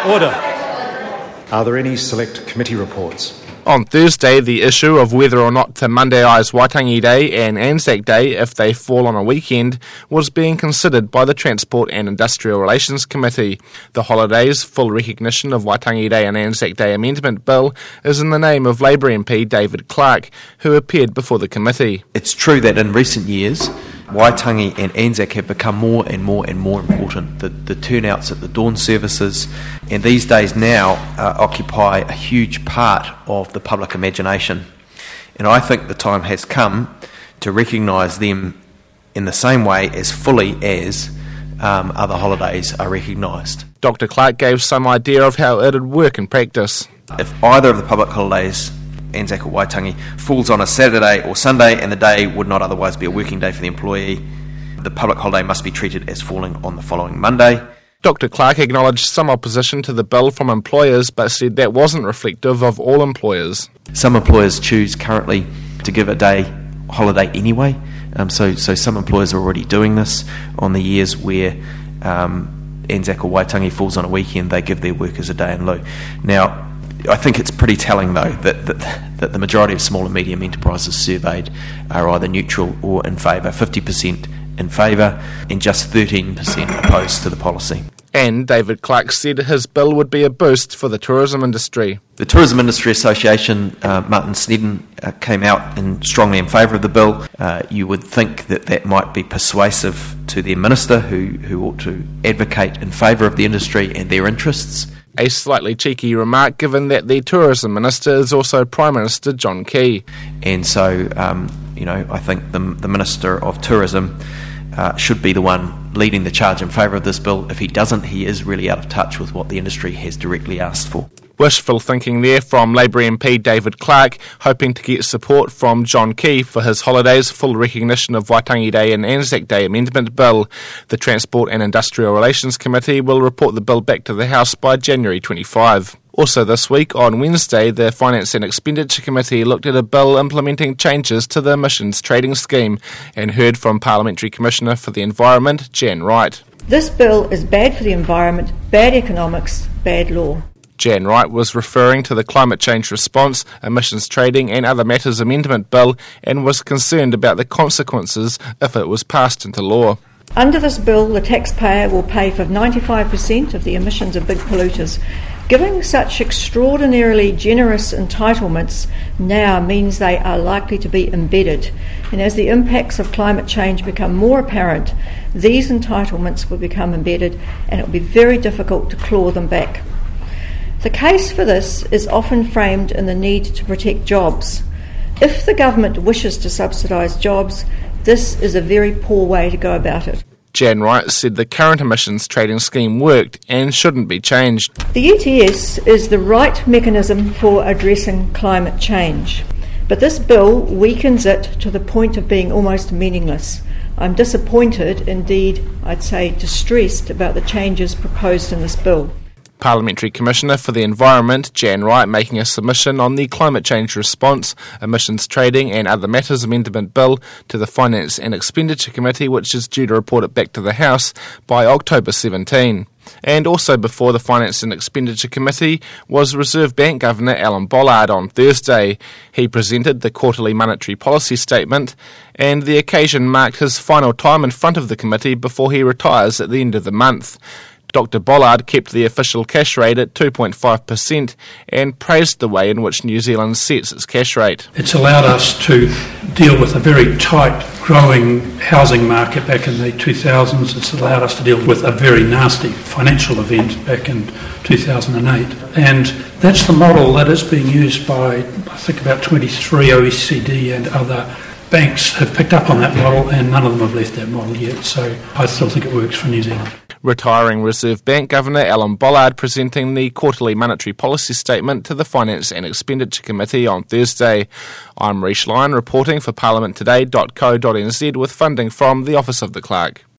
Order. Are there any select committee reports? On Thursday, the issue of whether or not to Mondayise Waitangi Day and Anzac Day if they fall on a weekend was being considered by the Transport and Industrial Relations Committee. The holidays, full recognition of Waitangi Day and Anzac Day Amendment Bill is in the name of Labour MP David Clark, who appeared before the committee. It's true that in recent years, Waitangi and Anzac have become more and more important. The turnouts at the dawn services and these days now occupy a huge part of the public imagination. And I think the time has come to recognise them in the same way as fully as other holidays are recognised. Dr Clark gave some idea of how it would work in practice. If either of the public holidays, Anzac or Waitangi, falls on a Saturday or Sunday and the day would not otherwise be a working day for the employee, the public holiday must be treated as falling on the following Monday. Dr Clark acknowledged some opposition to the bill from employers but said that wasn't reflective of all employers. Some employers choose currently to give a day holiday anyway, so some employers are already doing this. On the years where Anzac or Waitangi falls on a weekend, they give their workers a day in lieu. Now, I think it's pretty telling, though, that the majority of small and medium enterprises surveyed are either neutral or in favour, 50% in favour and just 13% opposed to the policy. And David Clark said his bill would be a boost for the tourism industry. The Tourism Industry Association, Martin Snedden, came out strongly in favour of the bill. You would think that might be persuasive to their minister, who ought to advocate in favour of the industry and their interests. A slightly cheeky remark, given that the Tourism Minister is also Prime Minister John Key. And so, I think the Minister of Tourism should be the one leading the charge in favour of this bill. If he doesn't, he is really out of touch with what the industry has directly asked for. Wishful thinking there from Labour MP David Clark, hoping to get support from John Key for his holidays, full recognition of Waitangi Day and Anzac Day Amendment Bill. The Transport and Industrial Relations Committee will report the bill back to the House by January 25. Also this week, on Wednesday, the Finance and Expenditure Committee looked at a bill implementing changes to the emissions trading scheme and heard from Parliamentary Commissioner for the Environment, Jan Wright. This bill is bad for the environment, bad economics, bad law. Jan Wright was referring to the Climate Change Response, Emissions Trading and Other Matters Amendment Bill and was concerned about the consequences if it was passed into law. Under this bill, the taxpayer will pay for 95% of the emissions of big polluters. Giving such extraordinarily generous entitlements now means they are likely to be embedded, and as the impacts of climate change become more apparent, these entitlements will become embedded and it will be very difficult to claw them back. The case for this is often framed in the need to protect jobs. If the government wishes to subsidise jobs, this is a very poor way to go about it. Jan Wright said the current emissions trading scheme worked and shouldn't be changed. The ETS is the right mechanism for addressing climate change, but this bill weakens it to the point of being almost meaningless. I'm disappointed, indeed I'd say distressed, about the changes proposed in this bill. Parliamentary Commissioner for the Environment, Jan Wright, making a submission on the Climate Change Response, Emissions Trading and Other Matters Amendment Bill to the Finance and Expenditure Committee, which is due to report it back to the House by October 17. And also before the Finance and Expenditure Committee was Reserve Bank Governor Alan Bollard on Thursday. He presented the quarterly monetary policy statement, and the occasion marked his final time in front of the committee before he retires at the end of the month. Dr Bollard kept the official cash rate at 2.5% and praised the way in which New Zealand sets its cash rate. It's allowed us to deal with a very tight, growing housing market back in the 2000s. It's allowed us to deal with a very nasty financial event back in 2008. And that's the model that is being used by, I think, about 23 OECD and other banks have picked up on that model, and none of them have left that model yet. So I still think it works for New Zealand. Retiring Reserve Bank Governor Alan Bollard presenting the quarterly monetary policy statement to the Finance and Expenditure Committee on Thursday. I'm Reish Lyon reporting for parliamenttoday.co.nz with funding from the Office of the Clerk.